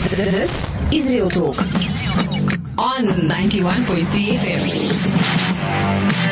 This is Real Talk on 91.3 FM.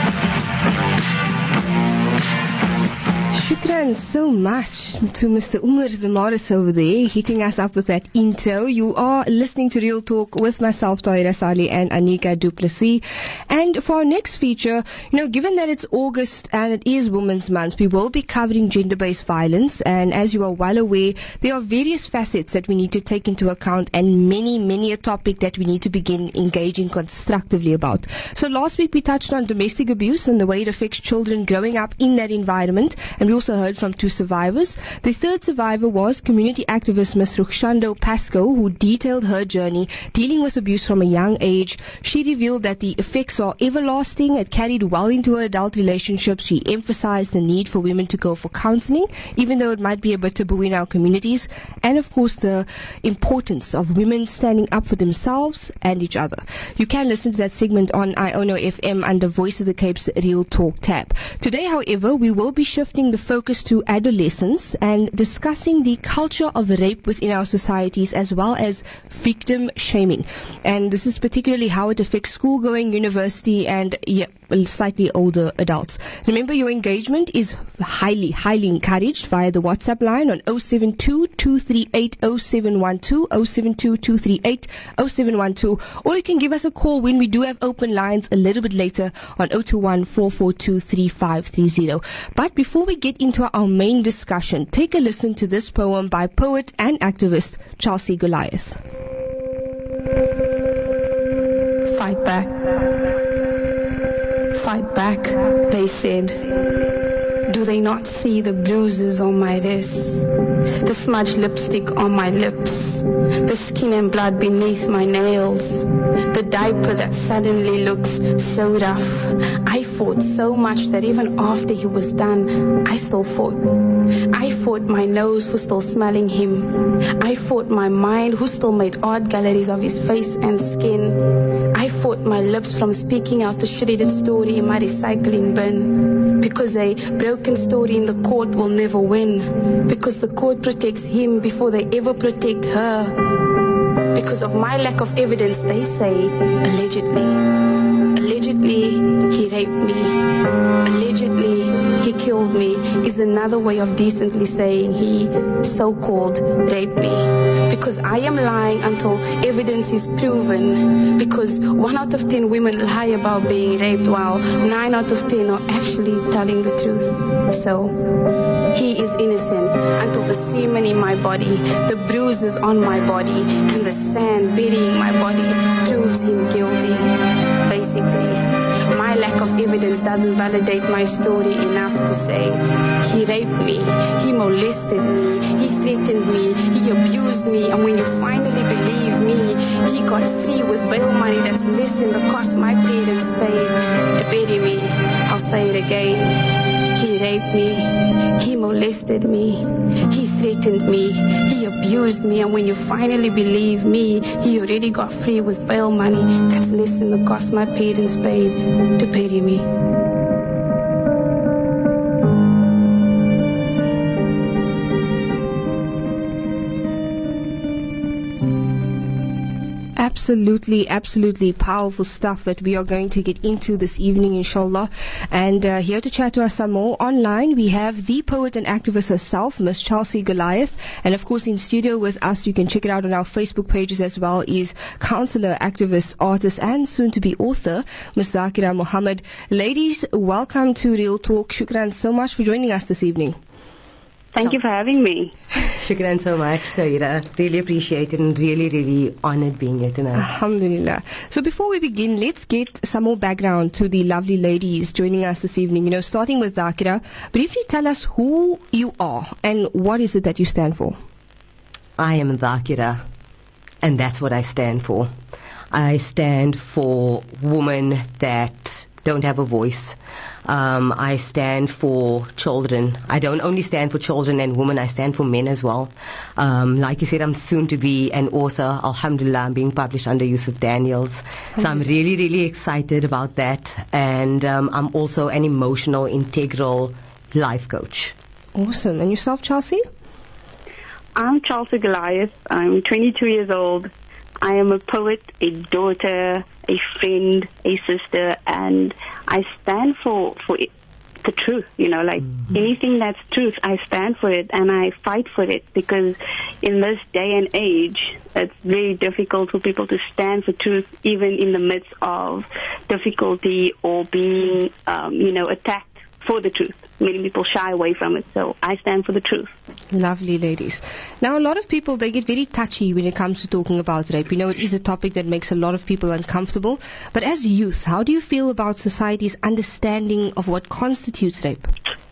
Shukran so much to Mr. Umar Damaris over there, hitting us up with that intro. You are listening to Real Talk with myself, Tahira Saleh, and Anika Du Plessis. And for our next feature, given that it's August and it is Women's Month, we will be covering gender-based violence. And as you are well aware, there are various facets that we need to take into account, and many a topic that we need to begin engaging constructively about. So last week we touched on domestic abuse and the way it affects children growing up in that environment. And we also heard from 2 survivors. The third survivor was community activist Ms. Rukhshando Pasco, who detailed her journey dealing with abuse from a young age. She revealed that the effects are everlasting. It carried well into her adult relationships. She emphasized the need for women to go for counseling, even though it might be a bit taboo in our communities. And of course, the importance of women standing up for themselves and each other. You can listen to that segment on Iono FM under Voice of the Cape's Real Talk tab. Today, however, we will be shifting the focus to adolescence and discussing the culture of rape within our societies, as well as victim shaming. And this is particularly how it affects school-going, university, and slightly older adults. Remember, your engagement is highly encouraged via the WhatsApp line on 072-238-0712, 072-238-0712, or you can give us a call when we do have open lines a little bit later on 021-442-3530. But before we get into our main discussion, take a listen to this poem by poet and activist Chelsea Goliath. Fight back. Fight back, they said. Do they not see the bruises on my wrists, the smudged lipstick on my lips, the skin and blood beneath my nails, the diaper that suddenly looks so rough? I fought so much that even after he was done, I still fought. I fought my nose for still smelling him. I fought my mind who still made art galleries of his face and skin. I fought my lips from speaking out the shredded story in my recycling bin. Because a broken story in the court will never win. Because the court protects him before they ever protect her. Because of my lack of evidence, they say, allegedly. Allegedly, he raped me. Allegedly, he killed me, is another way of decently saying he so-called raped me. Because I am lying until evidence is proven. Because 1 out of 10 women lie about being raped, while 9 out of 10 are actually telling the truth. So, he is innocent until the semen in my body, the bruises on my body, and the sand burying my body proves him guilty. Basically, my lack of evidence doesn't validate my story enough to say he raped me, he molested me, he threatened me, he abused me, and when you finally believe me, he got free with bail money that's less than the cost my parents paid to bury me. I'll say it again. He raped me, he molested me, he threatened me, he abused me, and when you finally believe me, he already got free with bail money that's less than the cost my parents paid to bury me. Absolutely powerful stuff that we are going to get into this evening, inshallah. And here to chat to us some more online, we have the poet and activist herself, Miss Chelsea Goliath. And of course, in studio with us, you can check it out on our Facebook pages as well, is counselor, activist, artist, and soon-to-be author, Miss Zakira Mohammed. Ladies, welcome to Real Talk. Shukran so much for joining us this evening. Thank you for having me. Shukran so much, Tahira. Really appreciate it and really honored being here tonight. Alhamdulillah. So before we begin, let's get some more background to the lovely ladies joining us this evening. Starting with Zakira, briefly tell us who you are and what is it that you stand for. I am Zakira, and that's what I stand for. I stand for women that don't have a voice. I stand for children. I don't only stand for children and women, I stand for men as well. Like you said, I'm soon to be an author. Alhamdulillah, I'm being published under Yusuf Daniels. So I'm really excited about that. And I'm also an emotional, integral life coach. Awesome. And yourself, Chelsea? I'm Chelsea Goliath. I'm 22 years old. I am a poet, a daughter, a friend, a sister, and I stand for the truth, anything that's truth, I stand for it and I fight for it, because in this day and age, it's very difficult for people to stand for truth, even in the midst of difficulty or being, attacked for the truth. Many people shy away from it, so I stand for the truth. Lovely, ladies. Now, a lot of people, they get very touchy when it comes to talking about rape. We know it is a topic that makes a lot of people uncomfortable. But as youth, how do you feel about society's understanding of what constitutes rape?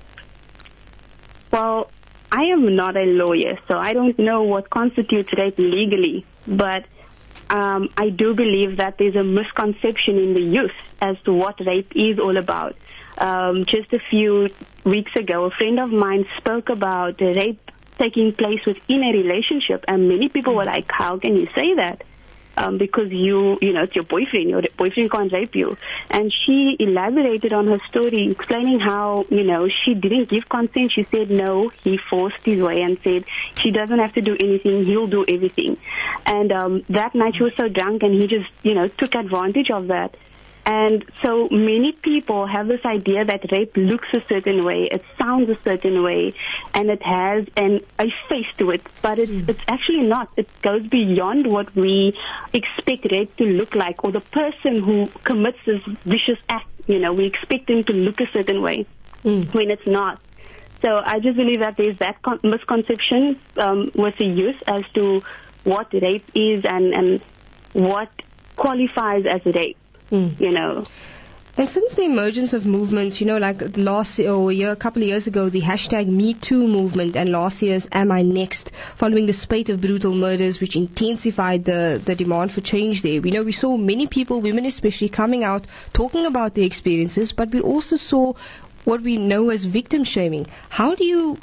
Well, I am not a lawyer, so I don't know what constitutes rape legally. But I do believe that there's a misconception in the youth as to what rape is all about. Just a few weeks ago, a friend of mine spoke about rape taking place within a relationship, and many people were like, how can you say that? Because it's your boyfriend can't rape you. And she elaborated on her story, explaining how, she didn't give consent. She said no, he forced his way and said she doesn't have to do anything, he'll do everything. And that night she was so drunk and he just, took advantage of that. And so many people have this idea that rape looks a certain way, it sounds a certain way, and it has a face to it. But it's actually not. It goes beyond what we expect rape to look like, or the person who commits this vicious act. We expect them to look a certain way when it's not. So I just believe that there's that misconception with the youth as to what rape is and what qualifies as rape. And since the emergence of movements, like a couple of years ago, the hashtag #MeToo movement, and last year's Am I Next, following the spate of brutal murders which intensified the demand for change there. We saw many people, women especially, coming out talking about their experiences, but we also saw what we know as victim shaming. How do you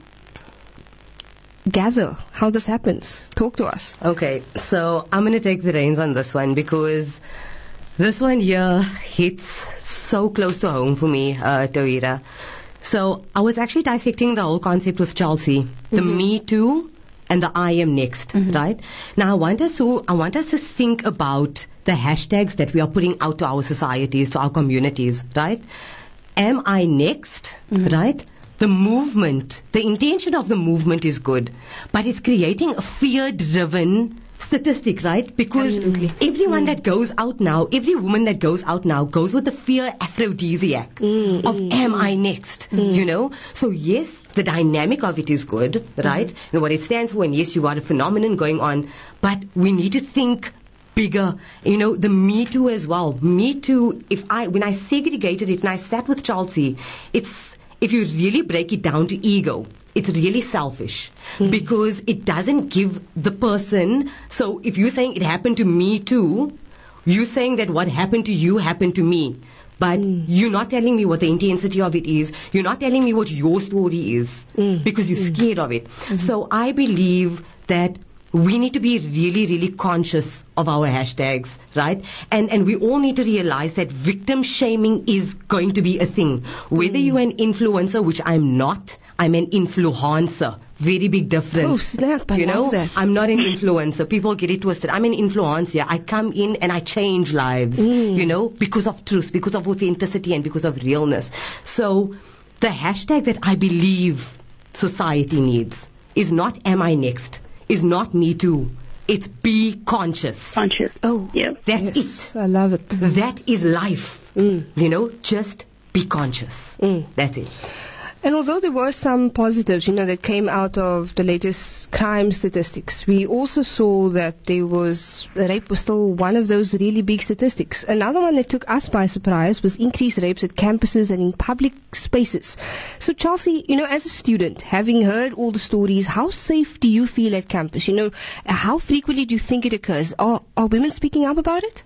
gather how this happens? Talk to us. Okay, so I'm going to take the reins on this one, because this one here hits so close to home for me, Tawira. So I was actually dissecting the whole concept with Chelsea, the Me Too and the I Am Next, right? Now I want us to think about the hashtags that we are putting out to our societies, to our communities, right? Am I next, right? The movement, the intention of the movement is good, but it's creating a fear-driven statistic, right? Because everyone that goes out now, every woman that goes out now goes with the fear aphrodisiac of am I next, So yes, the dynamic of it is good, right? And what it stands for, and yes, you got a phenomenon going on, but we need to think bigger, the Me Too as well. Me Too, when I segregated it and I sat with Chelsea, if you really break it down to ego, it's really selfish, because it doesn't give the person. So if you're saying it happened to me too, you're saying that what happened to you happened to me. But you're not telling me what the intensity of it is. You're not telling me what your story is, because you're scared of it. So I believe that we need to be really, really conscious of our hashtags, right? And we all need to realize that victim shaming is going to be a thing. Whether you're an influencer, which I'm not, I'm an influencer. Very big difference. Oh, snap. I love that. I'm not an influencer. People get it twisted. I'm an influencer. I come in and I change lives, because of truth, because of authenticity, and because of realness. So the hashtag that I believe society needs is not Am I Next, is not Me Too. It's Be Conscious. Conscious. Oh, yeah. That's it. I love it. That is life. Just be conscious. That's it. And although there were some positives, that came out of the latest crime statistics, we also saw that rape was still one of those really big statistics. Another one that took us by surprise was increased rapes at campuses and in public spaces. So Chelsea, as a student, having heard all the stories, how safe do you feel at campus? How frequently do you think it occurs? Are women speaking up about it?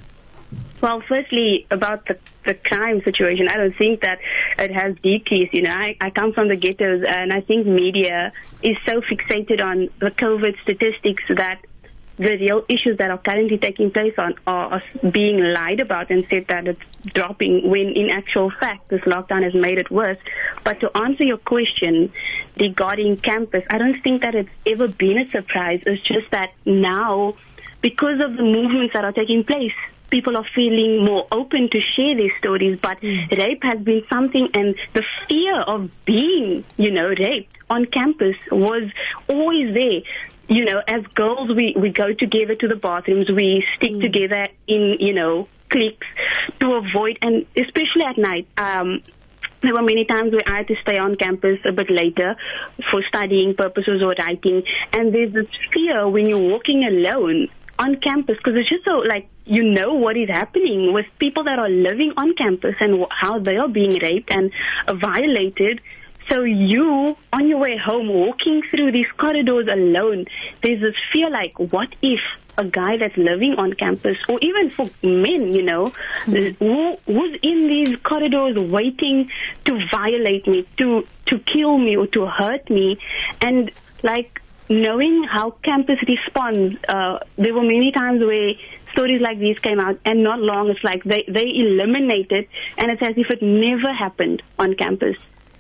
Well, firstly, about the crime situation, I don't think that it has decreased. I come from the ghettos, and I think media is so fixated on the COVID statistics that the real issues that are currently taking place are being lied about and said that it's dropping, when in actual fact this lockdown has made it worse. But to answer your question regarding campus, I don't think that it's ever been a surprise. It's just that now, because of the movements that are taking place, people are feeling more open to share their stories. But rape has been something, and the fear of being, raped on campus was always there. As girls, we go together to the bathrooms, we stick together in, cliques to avoid, and especially at night. There were many times where I had to stay on campus a bit later for studying purposes or writing, and there's this fear when you're walking alone on campus, because it's just so, what is happening with people that are living on campus and how they are being raped and violated. So you, on your way home, walking through these corridors alone, there's this fear what if a guy that's living on campus, or even for men, who's in these corridors waiting to violate me, to kill me or to hurt me, and knowing how campus responds, there were many times where stories like these came out, and not long, it's like they eliminate it, and it's as if it never happened on campus.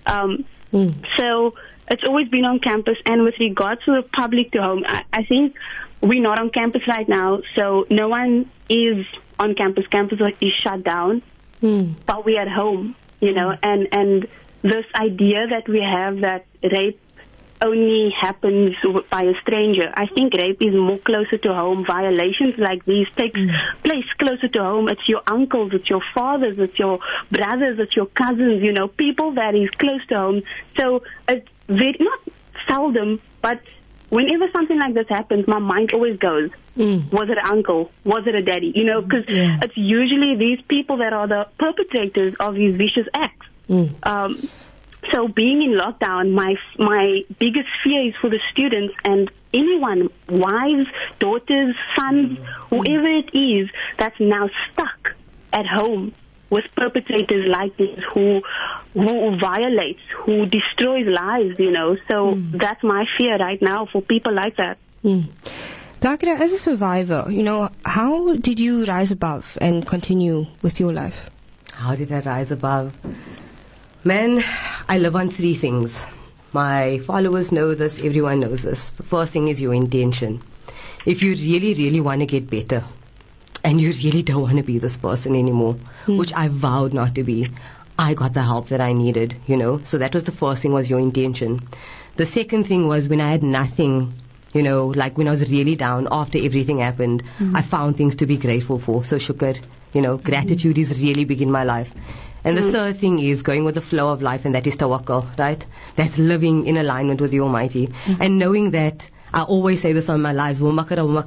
So it's always been on campus, and with regards to the public to home, I think we're not on campus right now, so no one is on campus. Campus is shut down, but we're at home, and this idea that we have that rape only happens by a stranger. I think rape is more closer to home. Violations like these take place closer to home. It's your uncles, it's your fathers, it's your brothers, it's your cousins, people that is close to home. So it's not seldom, but whenever something like this happens, my mind always goes, was it an uncle? Was it a daddy? Because it's usually these people that are the perpetrators of these vicious acts. So being in lockdown, my biggest fear is for the students and anyone, wives, daughters, sons, whoever it is that's now stuck at home with perpetrators like this who violates, who destroys lives, So that's my fear right now for people like that. Dhakira, as a survivor, how did you rise above and continue with your life? How did I rise above? Man, I live on three things. My followers know this, everyone knows this. The first thing is your intention. If you really, really want to get better, and you really don't want to be this person anymore, which I vowed not to be, I got the help that I needed, So that was the first thing, was your intention. The second thing was when I had nothing, when I was really down after everything happened, I found things to be grateful for. So shukr, gratitude is really big in my life. And the third thing is going with the flow of life, and that is tawakkul, right? That's living in alignment with the Almighty. And knowing that, I always say this on my lives, my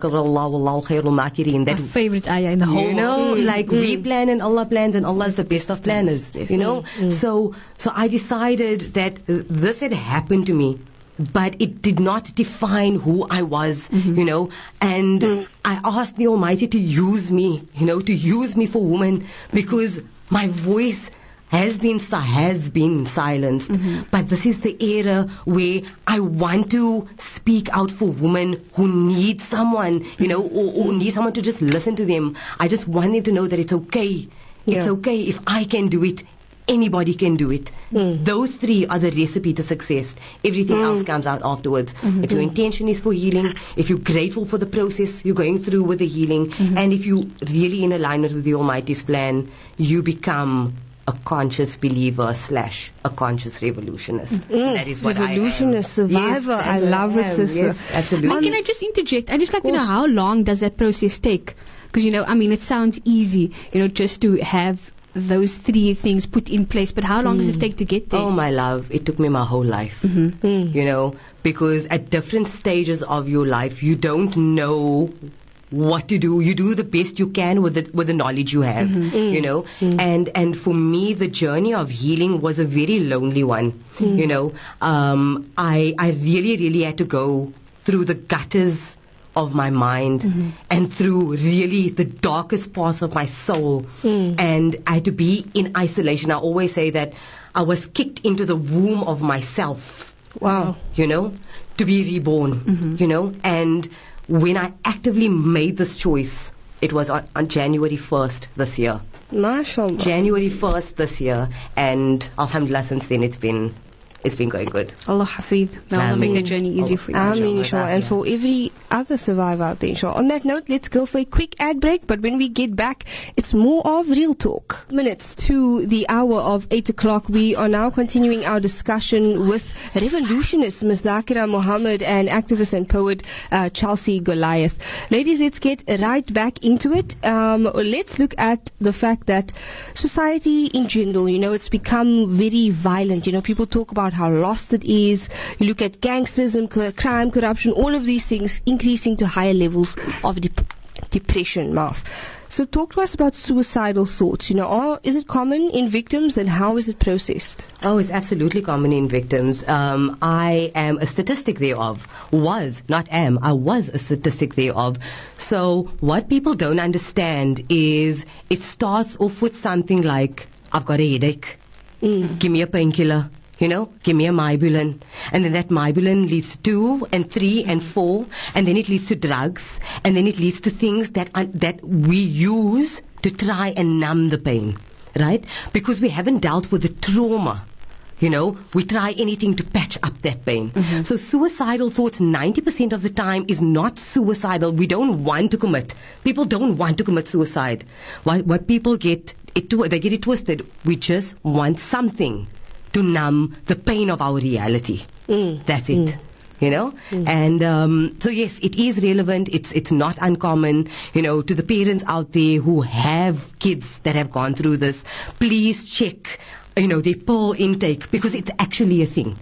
favorite ayah in the whole world. We plan and Allah plans, and Allah is the best of planners, So I decided that this had happened to me, but it did not define who I was, and I asked the Almighty to use me, to use me for women, because my voice has been silenced. But this is the era where I want to speak out for women who need someone, or need someone to just listen to them. I just want them to know that it's okay. It's okay. If I can do it, anybody can do it. Those three are the recipe to success. Everything else comes out afterwards. If your intention is for healing, if you're grateful for the process you're going through with the healing, and if you really in alignment with the Almighty's plan, you become a conscious believer / a conscious revolutionist. That is what revolutionist, survivor. Yes, I love it, sister. Yes, absolutely. Can I just interject? I just like to know, how long does that process take? Because, it sounds easy, just to have those three things put in place, but how long does it take to get there? Oh, my love, it took me my whole life. Because at different stages of your life, you don't know what to do. You do the best you can with the knowledge you have, and for me, the journey of healing was a very lonely one. I really, really had to go through the gutters of my mind and through really the darkest parts of my soul, and I had to be in isolation. I always say that I was kicked into the womb of myself. Wow. To be reborn, and when I actively made this choice, it was on January 1st this year. MashaAllah. January 1st this year, and alhamdulillah, since then it's been going good. Allah Hafidh. May Allah make the journey easy for you. Ameen, inshallah. And for every other survivor out there, inshallah. On that note, let's go for a quick ad break. But when we get back, it's more of Real Talk. Minutes to the hour of 8 o'clock. We are now continuing our discussion with revolutionist Ms. Zakira Mohammed and activist and poet Chelsea Goliath. Ladies, let's get right back into it. Let's look at the fact that society in general, it's become very violent. People talk about how lost it is. You look at gangsterism, crime, corruption, all of these things increasing to higher levels of depression. So talk to us about suicidal thoughts. Is it common in victims, and how is it processed? Oh, it's absolutely common in victims. I am a statistic thereof. I was a statistic thereof. So what people don't understand is it starts off with something like, I've got a headache. Give me a painkiller. Give me a Mybulan. And then that Mybulan leads to 2 and 3 and 4. And then it leads to drugs. And then it leads to things that we use to try and numb the pain. Right? Because we haven't dealt with the trauma. We try anything to patch up that pain. So suicidal thoughts 90% of the time is not suicidal. We don't want to commit. People don't want to commit suicide. What people they get it twisted. We just want something to numb the pain of our reality. That's it. And so yes, it is relevant. It's not uncommon. To the parents out there who have kids that have gone through this, please check their pill intake, because it's actually a thing.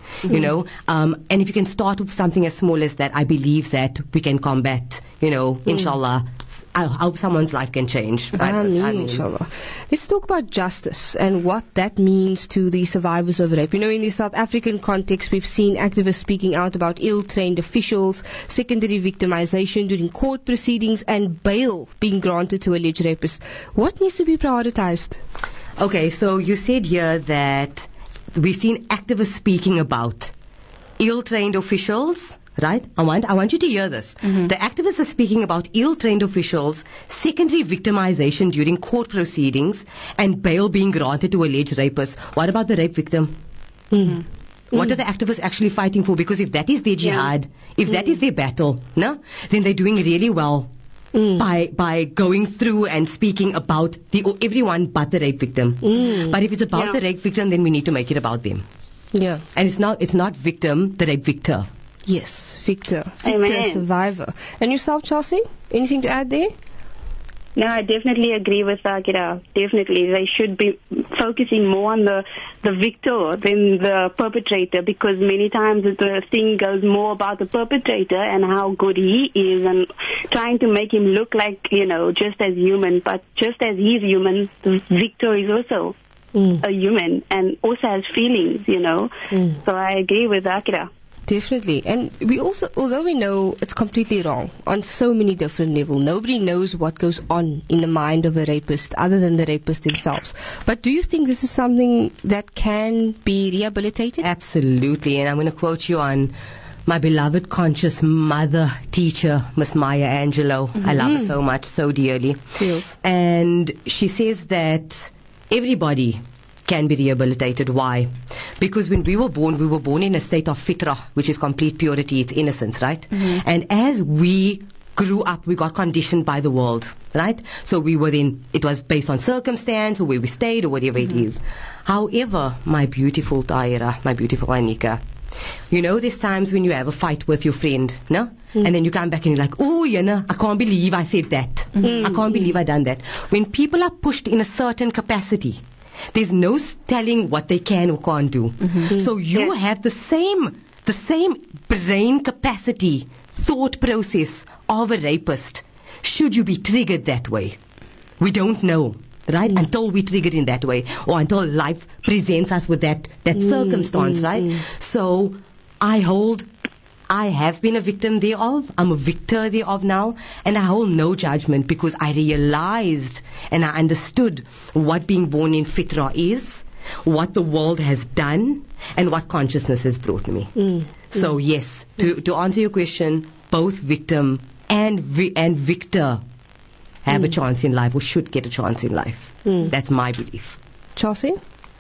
And if you can start with something as small as that, I believe that we can combat, inshallah. I hope someone's life can change. Inshallah. Let's talk about justice and what that means to the survivors of rape. In the South African context, we've seen activists speaking out about ill-trained officials, secondary victimization during court proceedings, and bail being granted to alleged rapists. What needs to be prioritized? Okay, so you said here that we've seen activists speaking about ill-trained officials. Right? I want you to hear this. The activists are speaking about ill-trained officials, secondary victimization during court proceedings, and bail being granted to alleged rapists. What about the rape victim? What are the activists actually fighting for? Because if that is their jihad, if that is their battle, then they're doing really well by going through and speaking about everyone but the rape victim. But if it's about the rape victim, then we need to make it about them. Yeah. And it's not victim, the rape victor. Yes, Victor, Amen. Survivor. And yourself, Chelsea? Anything to add there? No, I definitely agree with Zakira. Definitely. They should be focusing more on the victor than the perpetrator, because many times the thing goes more about the perpetrator and how good he is, and trying to make him look like, just as human. But just as he's human, the victor is also a human and also has feelings, So I agree with Zakira. Definitely. And we also, although we know it's completely wrong on so many different levels, nobody knows what goes on in the mind of a rapist other than the rapist themselves. But do you think this is something that can be rehabilitated? Absolutely. And I'm going to quote you on my beloved conscious mother teacher, Miss Maya Angelou. I love her so much, so dearly. Feels. And she says that everybody can be rehabilitated. Why? Because when we were born in a state of fitrah, which is complete purity, it's innocence, right? And as we grew up, we got conditioned by the world, right? So it was based on circumstance, or where we stayed, or whatever it is. However, my beautiful Tahira, my beautiful Anika, there's times when you have a fight with your friend, no? And then you come back and you're like, oh, I can't believe I said that. I can't believe I done that. When people are pushed in a certain capacity, there's no telling what they can or can't do. So you have the same brain capacity, thought process of a rapist. Should you be triggered that way? We don't know, right? Until we triggered in that way, or until life presents us with that circumstance, right? So I have been a victim thereof. I'm a victor thereof now. And I hold no judgment, because I realized and I understood what being born in fitrah is, what the world has done, and what consciousness has brought me. So yes, to answer your question, both victim and Victor have a chance in life, or should get a chance in life. That's my belief. Chelsea?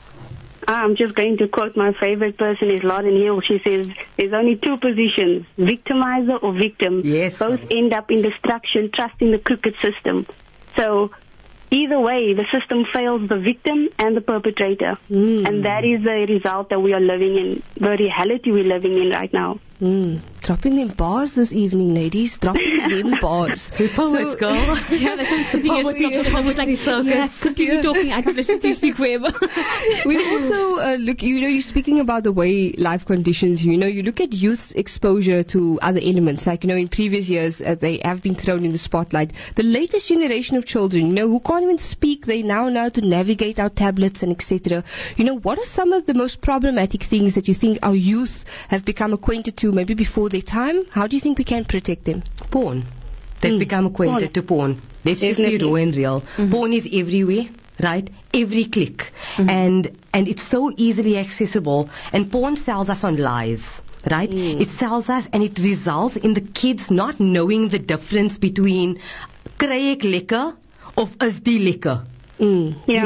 I'm just going to quote my favorite person is Lauren Hill. She says, there's only two positions, victimizer or victim. Yes. Both end up in destruction, trusting the crooked system. So either way, the system fails the victim and the perpetrator. And that is the result that we are living in, the reality we're living in right now. Dropping them bars this evening, ladies. Dropping them bars. Poets, girl. Yeah, that's what I'm sitting here speechless. I was like, yeah, continue talking. I could listen to you speak forever. We also look, you're speaking about the way life conditions, you look at youth's exposure to other elements. Like, in previous years, they have been thrown in the spotlight. The latest generation of children, who can't even speak, they now know how to navigate our tablets and etc. What are some of the most problematic things that you think our youth have become acquainted to maybe before their time? How do you think we can protect them? Porn. They've become acquainted to porn. Let's just be raw and real. Porn is everywhere, right? Every click. And it's so easily accessible. And porn sells us on lies, right? It sells us, and it results in the kids not knowing the difference between kry ek lekker of is die lekker. They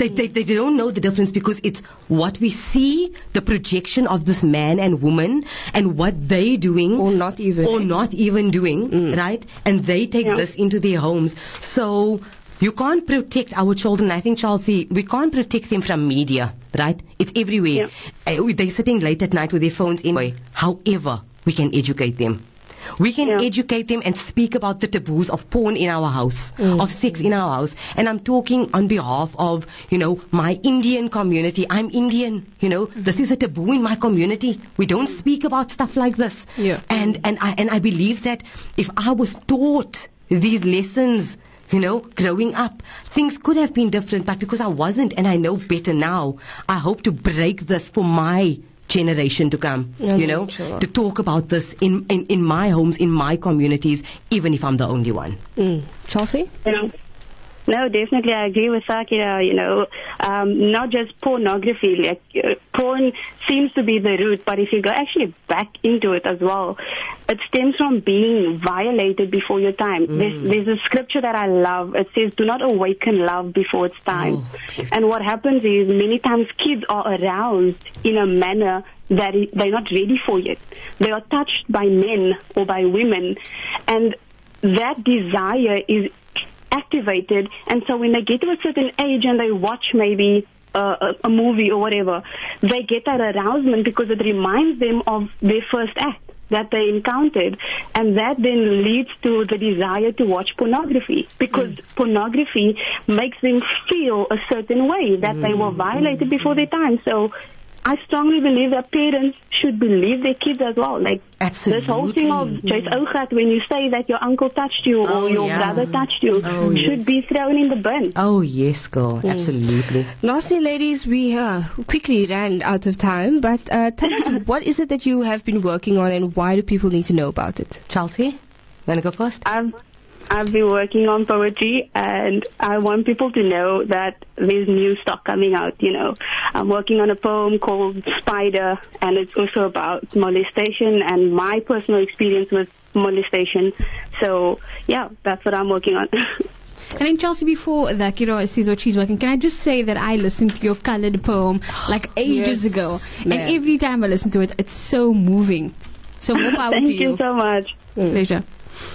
don't know the difference, because it's what we see, the projection of this man and woman, and what they doing or not even doing, right? And they take this into their homes. So you can't protect our children. I think, Chelsea, we can't protect them from media, right? It's everywhere. They're sitting late at night with their phones anyway. However, we can educate them. We can educate them and speak about the taboos of porn in our house, of sex in our house. And I'm talking on behalf of, my Indian community. I'm Indian, this is a taboo in my community. We don't speak about stuff like this. And I believe that if I was taught these lessons, growing up, things could have been different. But because I wasn't, and I know better now, I hope to break this for my generation to come, to talk about this in my homes, in my communities, even if I'm the only one. Chelsea? No, definitely, I agree with Sakira. Not just pornography. Like porn seems to be the root, but if you go actually back into it as well, it stems from being violated before your time. There's a scripture that I love. It says, "Do not awaken love before its time." And what happens is many times kids are aroused in a manner that they're not ready for yet. They are touched by men or by women, and that desire is activated, and so when they get to a certain age and they watch maybe a movie or whatever, they get that arousement because it reminds them of their first act that they encountered, and that then leads to the desire to watch pornography, because pornography makes them feel a certain way, that they were violated before their time. So I strongly believe that parents should believe their kids as well. Like, absolutely. This whole thing of Joyce Ogat, when you say that your uncle touched you or your brother touched you, should be thrown in the bin. Oh, yes, girl. Absolutely. Lastly, ladies, we quickly ran out of time, but tell us, what is it that you have been working on, and why do people need to know about it? Chelsea, want to go first? I've been working on poetry, and I want people to know that there's new stock coming out, I'm working on a poem called Spider, and it's also about molestation and my personal experience with molestation. So, yeah, that's what I'm working on. And then, Chelsea, before that, Kira says what she's working, can I just say that I listened to your colored poem like ages ago, and every time I listen to it, it's so moving. So more power to you. Thank you so much. Pleasure.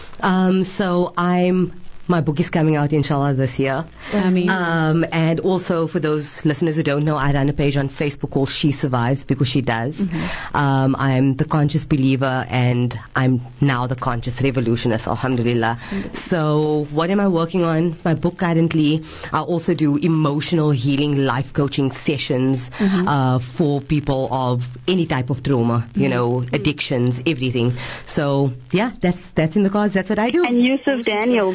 So my book is coming out, inshallah, this year. And also, for those listeners who don't know, I run a page on Facebook called She Survives, because she does. I'm the conscious believer, and I'm now the conscious revolutionist, alhamdulillah. So what am I working on? My book currently, I also do emotional healing, life coaching sessions for people of any type of trauma, addictions, everything. So yeah, that's in the cards. That's what I do. And Yusuf Daniel.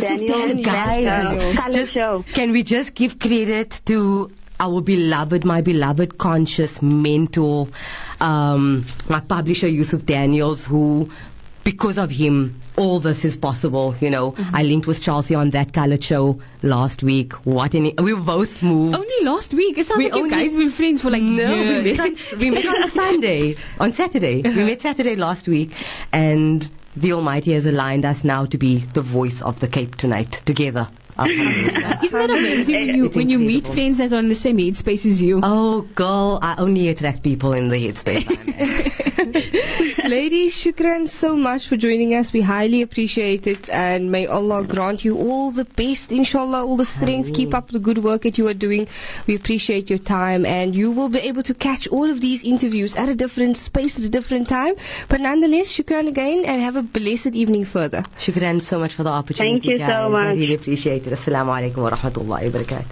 Guys, can we just give credit to my beloved conscious mentor, my publisher Yusuf Daniels, who, because of him, all this is possible. I linked with Chelsea on That Colored Show last week. We were both moved. Only last week? It sounds like you guys been friends for like years. We met on Saturday. We met Saturday last week, and the Almighty has aligned us now to be the voice of the Cape tonight, together. Isn't that amazing when you meet friends that are in the same headspace as you? Oh, girl, I only attract people in the headspace. Ladies, shukran so much for joining us. We highly appreciate it, and may Allah grant you all the best, inshallah, all the strength. Keep up the good work that you are doing. We appreciate your time, and you will be able to catch all of these interviews at a different space, at a different time. But nonetheless, shukran again, and have a blessed evening further. Shukran so much for the opportunity. Thank you guys. so much. I really appreciate it. Assalamu alaikum wa rahmatullahi wa barakatuh.